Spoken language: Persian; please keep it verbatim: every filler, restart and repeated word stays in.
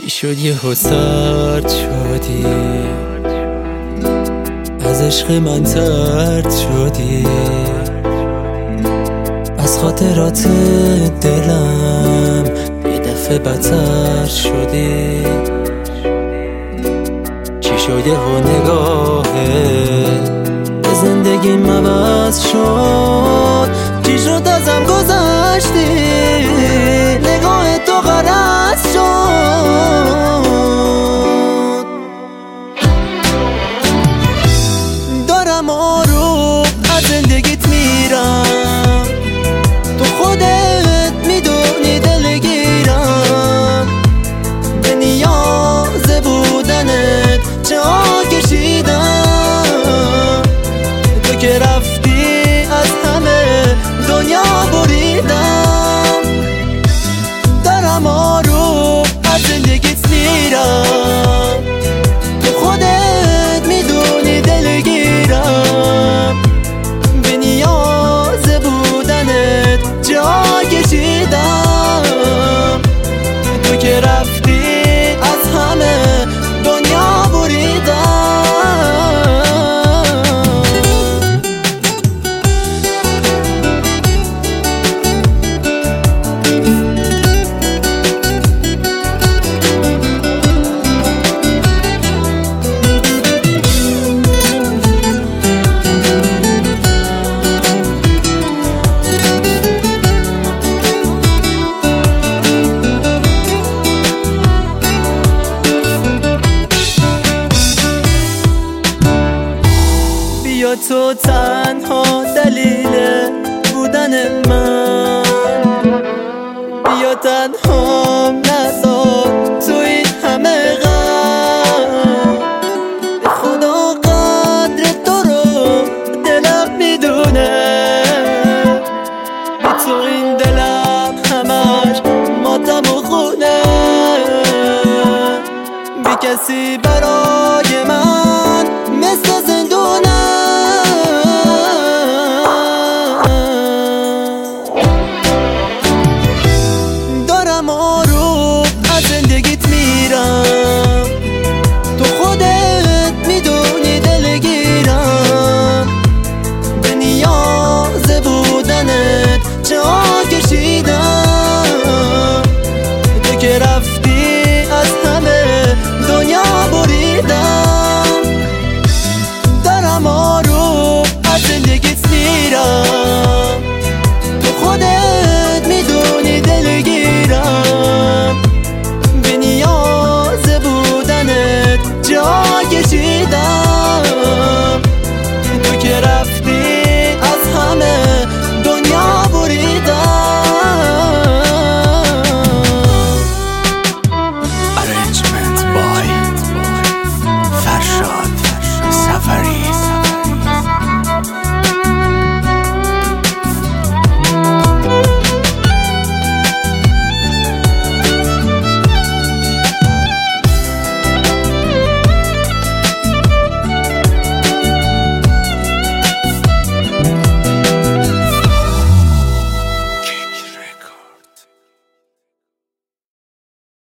چی شد یهو سرد شدی، از عشق من ترد شدی، از خاطرات دلم یه دفعه بدتر شدی. چی شد یهو نگاهت به زندگیم عوض شد، چی شد ازم گذشتی، نگاه تو غلط شد. دارم آروم از زندگیت میرم، تو خودت میدونی دلگیرم، به نیاز بودنت جا کشیدم، تو که رفتی از همه دنیا بریدم. دارم آروم از زندگیت میرم، تو خودت میدونی دلگیرم، به نیاز بودنت جا کشیدم، تو که رفتی از همه دنیا بریدم. بیا تو تنها دلیل بودن من، بیا تنهام نذار تو این همه غم، به خدا قدر تو رو دلم میدونه، بی تو این دلم همش ماتم و خونه، بی کسی برای من